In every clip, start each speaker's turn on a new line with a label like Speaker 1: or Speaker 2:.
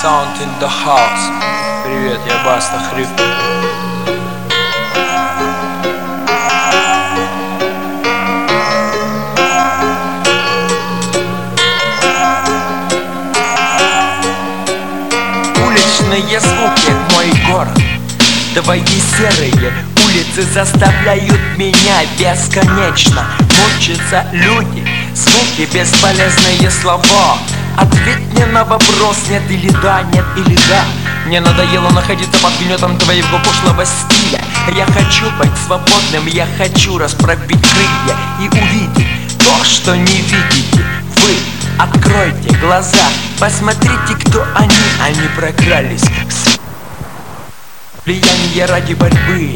Speaker 1: Sound in the house. Привет, я Баста Хрип. Уличные звуки, мой город. Твои серые улицы заставляют меня бесконечно мучиться люди. Звуки, бесполезные слова. Ответь мне на вопрос: нет или да, нет или да. Мне надоело находиться под гнетом твоего пошлого стиля. Я хочу быть свободным, я хочу расправить крылья и увидеть то, что не видите вы. Откройте глаза, посмотрите, кто они прокрались к влияние ради борьбы,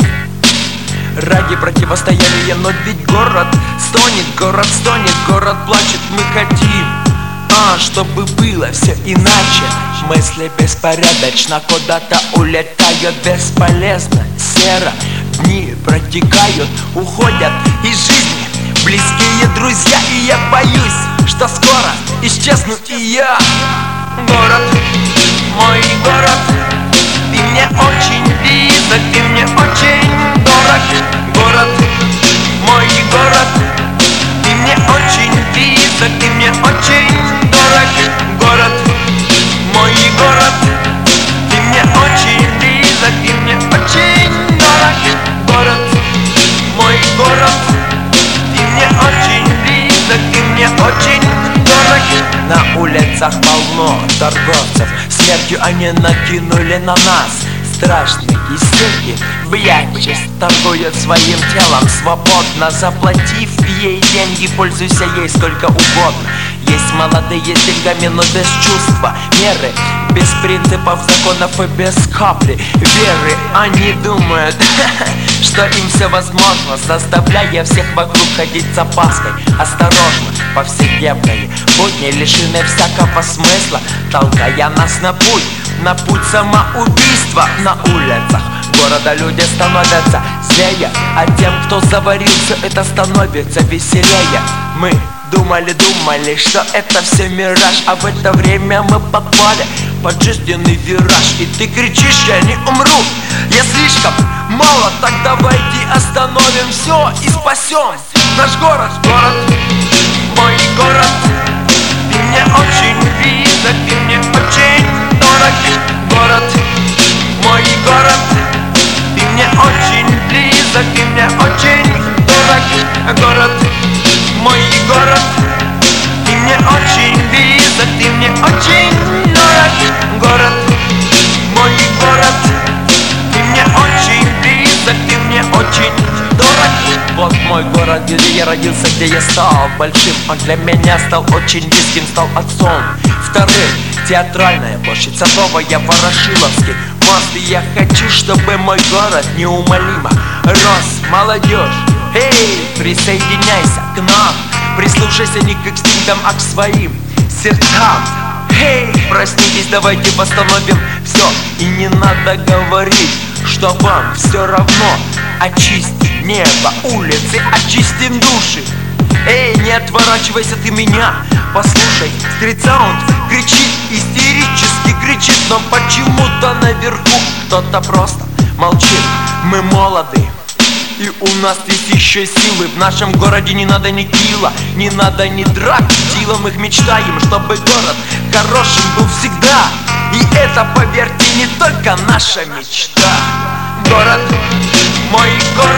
Speaker 1: ради противостояния. Но ведь город стонет, город плачет. Мы хотим, чтобы было все иначе. Мысли беспорядочно куда-то улетают бесполезно, серо. Дни протекают, уходят из жизни близкие друзья. И я боюсь, что скоро исчезну и я. Город, мой город, ты мне очень близок, ты мне очень дорог. Город, мой город, ты мне очень близок, ты мне очень дорог. Город, мой город, ты мне очень близок, ты мне очень дорог. Город, мой город, ты мне очень близок, ты мне очень дорог. На улицах полно торговцев, смертью они накинули на нас страшные сети. Блядь, торгуют своим телом свободно, заплатив ей деньги, пользуйся ей сколько угодно. Есть молодые с деньгами, но без чувства меры, без принципов, законов и без капли веры. Они думают, что им все возможно, заставляя всех вокруг ходить с опаской. Осторожно, повседневные будни лишены всякого смысла, толкая нас на путь самоубийства. На улицах города люди становятся злее, а тем, кто заварился, это становится веселее. Мы думали, что это все мираж, а в это время мы попали под жизненный вираж. И ты кричишь: я не умру, я слишком мало. Так давайте остановим все и спасем наш город. Город, мой город, ты мне очень близок, ты мне очень дорог. Город, мой город, ты мне очень близок, ты мне очень дорог. Город, мой город, ты мне очень близок, ты мне очень дорог. Город, мой город, ты мне очень близок, ты мне очень дорог. Вот мой город, где я родился, где я стал большим. Он для меня стал очень близким, стал отцом вторым. Театральная площадь, Садовая, Ворошиловский мост. И я хочу, чтобы мой город неумолимо рос. Молодежь, эй, присоединяйся к нам, прислушайся не к инстинктам, а к своим сердцам. Эй, проснитесь, давайте восстановим все. И не надо говорить, что вам все равно. Очисти небо, улицы, очистим души. Эй, не отворачивайся ты меня, послушай, стрит-саунд кричит, истерически кричит. Но почему-то наверху кто-то просто молчит. Мы молоды, и у нас есть еще силы. В нашем городе не надо ни килла, не надо ни драк. Силам их мечтаем, чтобы город хорошим был всегда. И это, поверьте, не только наша мечта. Город, мой город,